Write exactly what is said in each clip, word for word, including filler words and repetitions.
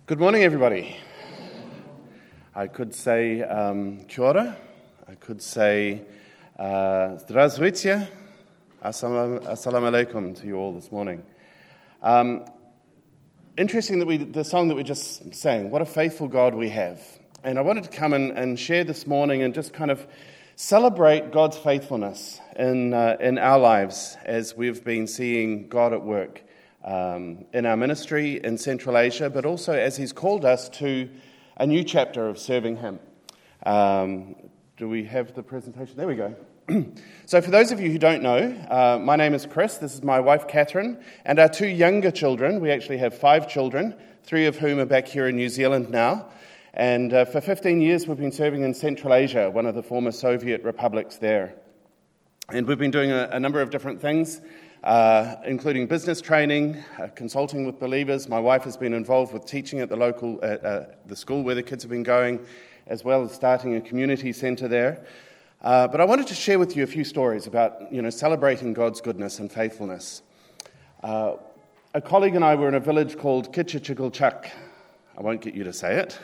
Good morning, everybody. I could say um, kia ora. I could say uh, zdravstvuyte, assalamu alaikum to you all this morning. Um, interesting that we the song that we just sang, what a faithful God we have. And I wanted to come in and share this morning and just kind of celebrate God's faithfulness in uh, in our lives as we've been seeing God at work. Um, in our ministry in Central Asia, but also as He's called us to a new chapter of serving Him. Um, do we have the presentation? There we go. So for those of you who don't know, uh, my name is Chris, this is my wife Catherine, and our two younger children. We actually have five children, three of whom are back here in New Zealand now. And uh, for fifteen years we've been serving in Central Asia, one of the former Soviet republics there. And we've been doing a, a number of different things, Uh, including business training, uh, consulting with believers. My wife has been involved with teaching at the local, uh, uh, the school where the kids have been going, as well as starting a community centre there. Uh, but I wanted to share with you a few stories about, you know, celebrating God's goodness and faithfulness. Uh, a colleague and I were in a village called Kitchachigulchuk. I won't get you to say it.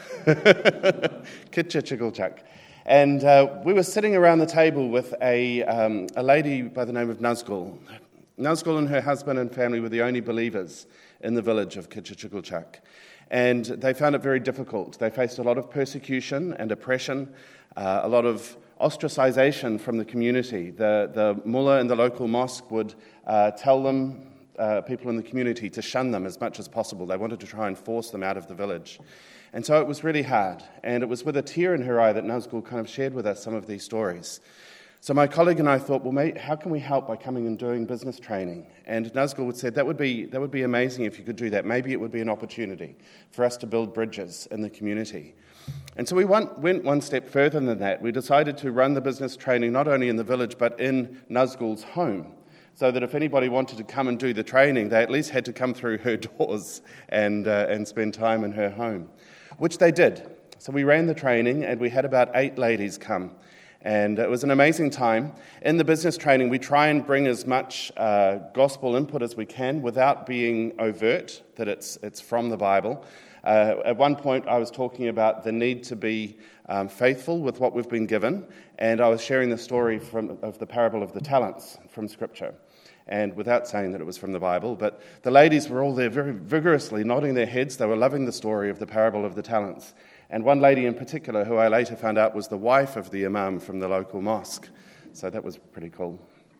Kitchachigulchuk. And uh, we were sitting around the table with a, um, a lady by the name of Nazgul. Nazgul and her husband and family were the only believers in the village of Kitchachigulchuk, and they found it very difficult. They faced a lot of persecution and oppression, uh, a lot of ostracization from the community. The, the mullah in the local mosque would uh, tell them, uh, people in the community, to shun them as much as possible. They wanted to try and force them out of the village. And so it was really hard, and it was with a tear in her eye that Nazgul kind of shared with us some of these stories. So my colleague and I thought, well, mate, how can we help by coming and doing business training? And Nazgul would say, that would be that would be amazing if you could do that. Maybe it would be an opportunity for us to build bridges in the community. And so we went, went one step further than that. We decided to run the business training not only in the village, but in Nazgul's home, so that if anybody wanted to come and do the training, they at least had to come through her doors and uh, and spend time in her home, which they did. So we ran the training, and we had about eight ladies come. And it was an amazing time. In the business training, we try and bring as much uh, gospel input as we can without being overt, that it's it's from the Bible. Uh, at one point, I was talking about the need to be um, faithful with what we've been given, and I was sharing the story from, of the parable of the talents from Scripture, and without saying that it was from the Bible. But the ladies were all there very vigorously nodding their heads. They were loving the story of the parable of the talents. And one lady in particular, who I later found out was the wife of the imam from the local mosque. So that was pretty cool.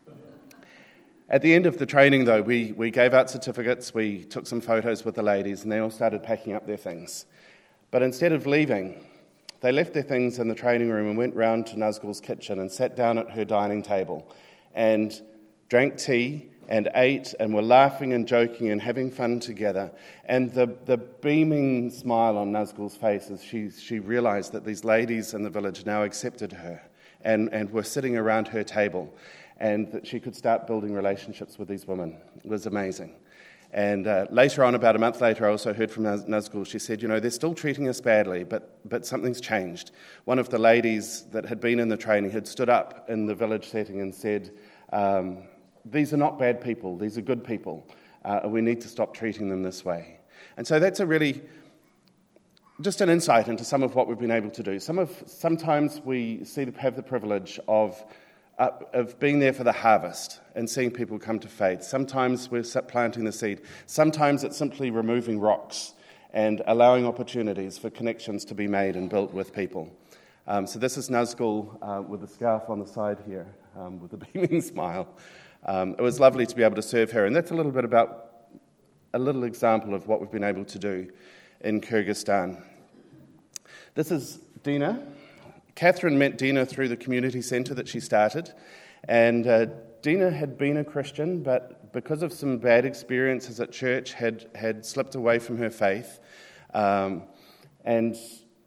At the end of the training, though, we, we gave out certificates, we took some photos with the ladies, and they all started packing up their things. But instead of leaving, they left their things in the training room and went round to Nazgul's kitchen and sat down at her dining table and drank tea and ate and were laughing and joking and having fun together. And the, the beaming smile on Nazgul's face as she, she realized that these ladies in the village now accepted her and, and were sitting around her table, and that she could start building relationships with these women. It was amazing. And uh, later on, about a month later, I also heard from Naz- Nazgul. She said, you know, they're still treating us badly, but, but something's changed. One of the ladies that had been in the training had stood up in the village setting and said, um, these are not bad people, these are good people. Uh, we need to stop treating them this way. And so that's a really, just an insight into some of what we've been able to do. Some of Sometimes we see have the privilege of, uh, of being there for the harvest and seeing people come to faith. Sometimes we're planting the seed. Sometimes it's simply removing rocks and allowing opportunities for connections to be made and built with people. Um, so this is Nazgul uh, with the scarf on the side here, um, with a beaming smile. Um, it was lovely to be able to serve her, and that's a little bit about a little example of what we've been able to do in Kyrgyzstan. This is Dina. Catherine met Dina through the community centre that she started, and uh, Dina had been a Christian, but because of some bad experiences at church, had, had slipped away from her faith um, and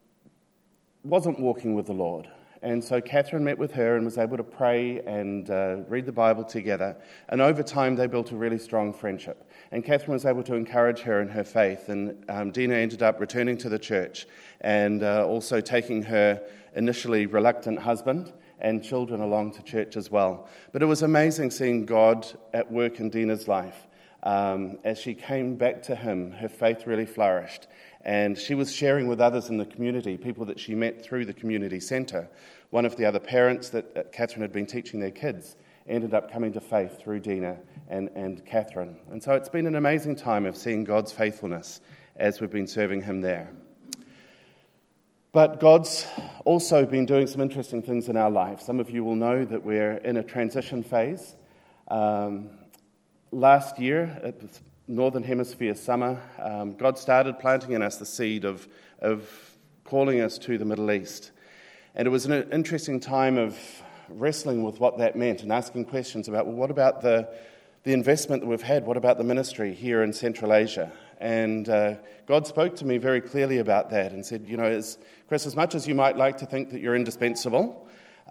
wasn't walking with the Lord. And so Catherine met with her and was able to pray and uh, read the Bible together. And over time, they built a really strong friendship. And Catherine was able to encourage her in her faith. And um, Dina ended up returning to the church and uh, also taking her initially reluctant husband and children along to church as well. But it was amazing seeing God at work in Dina's life. um, as she came back to him, her faith really flourished. And she was sharing with others in the community, people that she met through the community centre. One of the other parents that Catherine had been teaching their kids ended up coming to faith through Dina and, and Catherine. And so it's been an amazing time of seeing God's faithfulness as we've been serving him there. But God's also been doing some interesting things in our life. Some of you will know that we're in a transition phase. Um, last year, it was Northern Hemisphere summer, um, God started planting in us the seed of, of calling us to the Middle East. And it was an interesting time of wrestling with what that meant and asking questions about, well, what about the, the investment that we've had? What about the ministry here in Central Asia? And uh, God spoke to me very clearly about that and said, you know, as, Chris, as much as you might like to think that you're indispensable,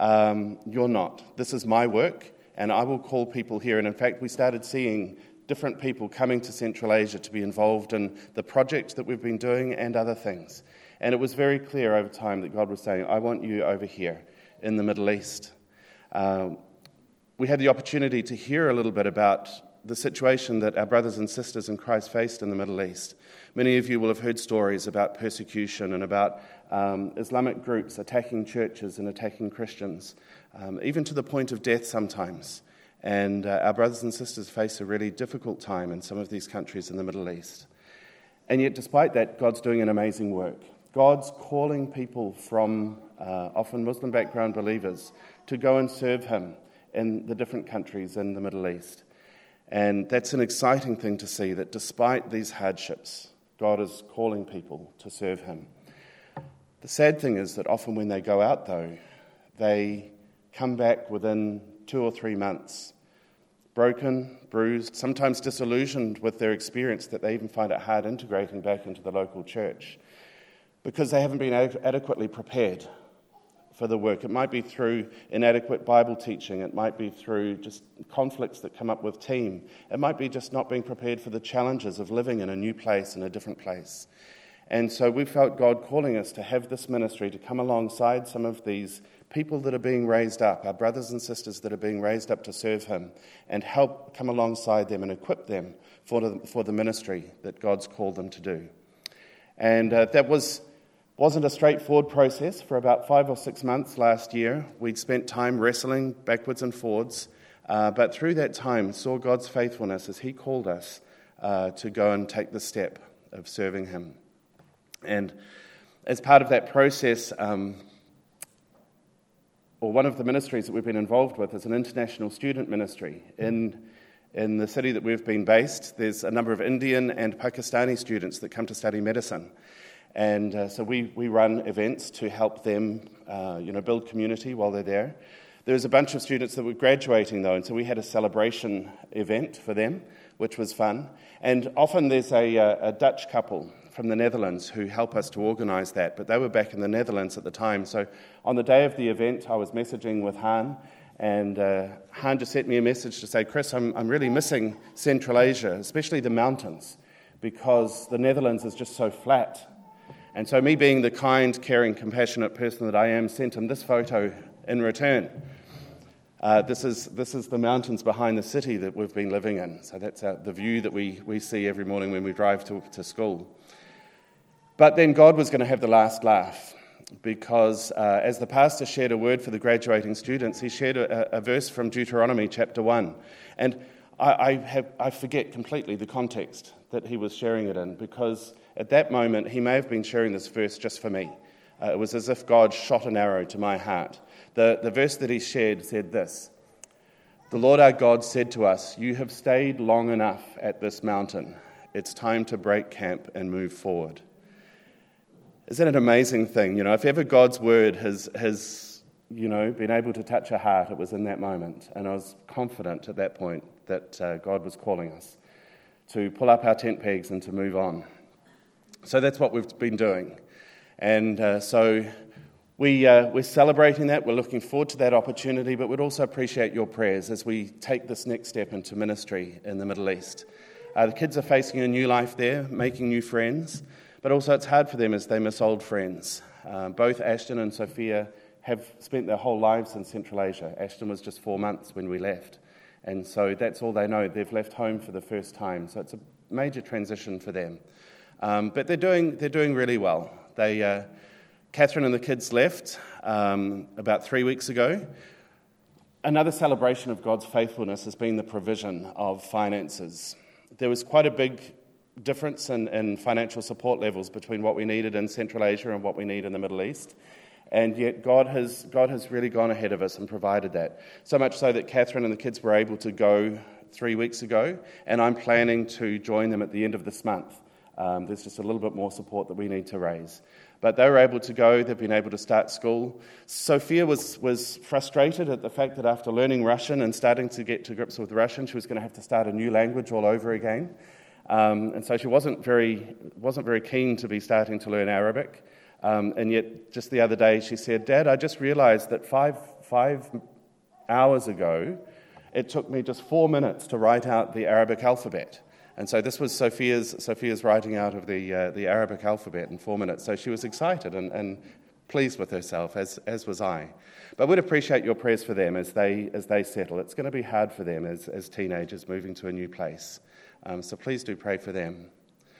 um, you're not. This is my work, and I will call people here. And in fact, we started seeing different people coming to Central Asia to be involved in the project that we've been doing and other things. And it was very clear over time that God was saying, I want you over here in the Middle East. Uh, we had the opportunity to hear a little bit about the situation that our brothers and sisters in Christ faced in the Middle East. Many of you will have heard stories about persecution and about um, Islamic groups attacking churches and attacking Christians, um, even to the point of death sometimes. And uh, our brothers and sisters face a really difficult time in some of these countries in the Middle East. And yet, despite that, God's doing an amazing work. God's calling people from uh, often Muslim background believers to go and serve him in the different countries in the Middle East. And that's an exciting thing to see, that despite these hardships, God is calling people to serve him. The sad thing is that often when they go out, though, they come back within two or three months, broken, bruised, sometimes disillusioned with their experience, that they even find it hard integrating back into the local church because they haven't been ad- adequately prepared for the work. It might be through inadequate Bible teaching. It might be through just conflicts that come up with team. It might be just not being prepared for the challenges of living in a new place, in a different place. And so we felt God calling us to have this ministry, to come alongside some of these people that are being raised up, our brothers and sisters that are being raised up to serve him, and help come alongside them and equip them for the, for the ministry that God's called them to do. And uh, that was, wasn't a straightforward process. For about five or six months last year, we'd spent time wrestling backwards and forwards, uh, but through that time saw God's faithfulness as he called us uh, to go and take the step of serving him. And as part of that process, um, or one of the ministries that we've been involved with is an international student ministry. In, in the city that we've been based, there's a number of Indian and Pakistani students that come to study medicine. And uh, so we, we run events to help them uh, you know, build community while they're there. There's a bunch of students that were graduating, though, and so we had a celebration event for them, which was fun. And often there's a, a Dutch couple from the Netherlands who help us to organise that, but they were back in the Netherlands at the time. So on the day of the event, I was messaging with Han, and uh, Han just sent me a message to say, Chris, I'm, I'm really missing Central Asia, especially the mountains, because the Netherlands is just so flat. And so me being the kind, caring, compassionate person that I am, sent him this photo in return. Uh, this is this is the mountains behind the city that we've been living in. So that's uh, the view that we, we see every morning when we drive to, to school. But then God was going to have the last laugh, because uh, as the pastor shared a word for the graduating students, he shared a, a verse from Deuteronomy chapter one. And I, I, have, I forget completely the context that he was sharing it in, because at that moment he may have been sharing this verse just for me. Uh, it was as if God shot an arrow to my heart. The, the verse that he shared said this: "The Lord our God said to us, 'You have stayed long enough at this mountain. It's time to break camp and move forward.'" Isn't it an amazing thing? You know, if ever God's word has, has, you know, been able to touch a heart, it was in that moment. And I was confident at that point that uh, God was calling us to pull up our tent pegs and to move on. So that's what we've been doing. And uh, so we, uh, we're celebrating that. We're looking forward to that opportunity, but we'd also appreciate your prayers as we take this next step into ministry in the Middle East. Uh, the kids are facing a new life there, making new friends. But also it's hard for them as they miss old friends. Uh, both Ashton and Sophia have spent their whole lives in Central Asia. Ashton was just four months when we left. And so that's all they know. They've left home for the first time. So it's a major transition for them. Um, but they're doing they're doing really well. They, uh, Catherine and the kids left um, about three weeks ago. Another celebration of God's faithfulness has been the provision of finances. There was quite a big difference in, in financial support levels between what we needed in Central Asia and what we need in the Middle East. And yet God has God has really gone ahead of us and provided that. So much so that Catherine and the kids were able to go three weeks ago, and I'm planning to join them at the end of this month. Um, there's just a little bit more support that we need to raise. But they were able to go, they've been able to start school. Sophia was, was frustrated at the fact that after learning Russian and starting to get to grips with Russian, she was going to have to start a new language all over again. Um, and so she wasn't very wasn't very keen to be starting to learn Arabic. Um, and yet, just the other day, she said, "Dad, I just realized that five five hours ago, it took me just four minutes to write out the Arabic alphabet." And so this was Sophia's Sophia's writing out of the uh, the Arabic alphabet in four minutes. So she was excited and, and pleased with herself, as as was I. But we'd appreciate your prayers for them as they as they settle. It's going to be hard for them as, as teenagers moving to a new place. Um, so please do pray for them.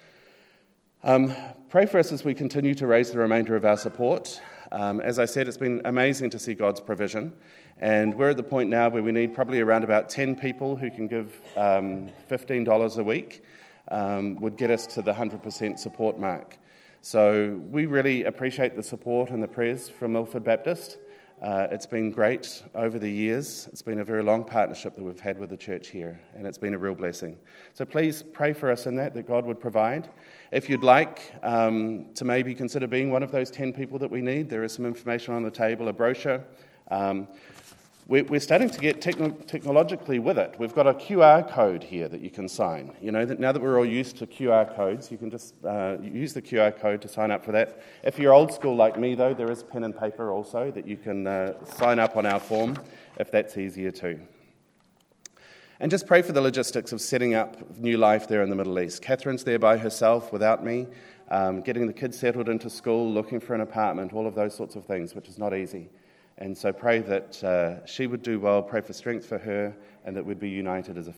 Um, pray for us as we continue to raise the remainder of our support. Um, as I said, it's been amazing to see God's provision. And we're at the point now where we need probably around about ten people who can give um, fifteen dollars a week, um, would get us to the one hundred percent support mark. So we really appreciate the support and the prayers from Milford Baptist. Uh, it's been great over the years. It's been a very long partnership that we've had with the church here, and it's been a real blessing. So please pray for us in that, that God would provide. If you'd like um, to maybe consider being one of those ten people that we need, there is some information on the table, a brochure. Um, We're starting to get techno- technologically with it. We've got a Q R code here that you can sign. You know, that now that we're all used to Q R codes, you can just uh, use the Q R code to sign up for that. If you're old school like me, though, there is pen and paper also that you can uh, sign up on our form if that's easier too. And just pray for the logistics of setting up new life there in the Middle East. Catherine's there by herself without me, um, getting the kids settled into school, looking for an apartment, all of those sorts of things, which is not easy. And so pray that uh, she would do well, pray for strength for her, and that we'd be united as a